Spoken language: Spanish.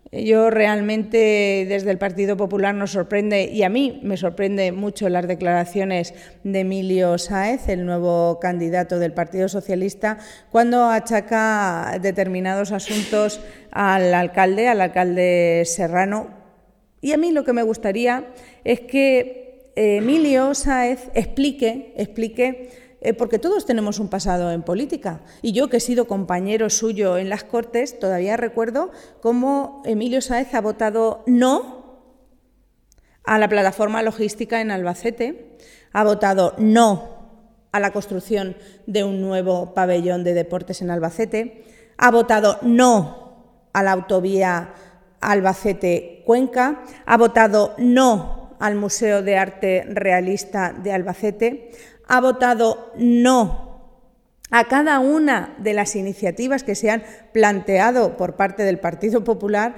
Yo realmente desde el Partido Popular nos sorprende, y a mí me sorprende mucho las declaraciones de Emilio Sáez, el nuevo candidato del Partido Socialista, cuando achaca determinados asuntos al alcalde Serrano. Y a mí lo que me gustaría es que Emilio Sáez explique porque todos tenemos un pasado en política. Y yo, que he sido compañero suyo en las Cortes, todavía recuerdo cómo Emilio Sáez ha votado no a la plataforma logística en Albacete, ha votado no a la construcción de un nuevo pabellón de deportes en Albacete, ha votado no a la autovía Albacete-Cuenca, ha votado no al Museo de Arte Realista de Albacete, ha votado no a cada una de las iniciativas que se han planteado por parte del Partido Popular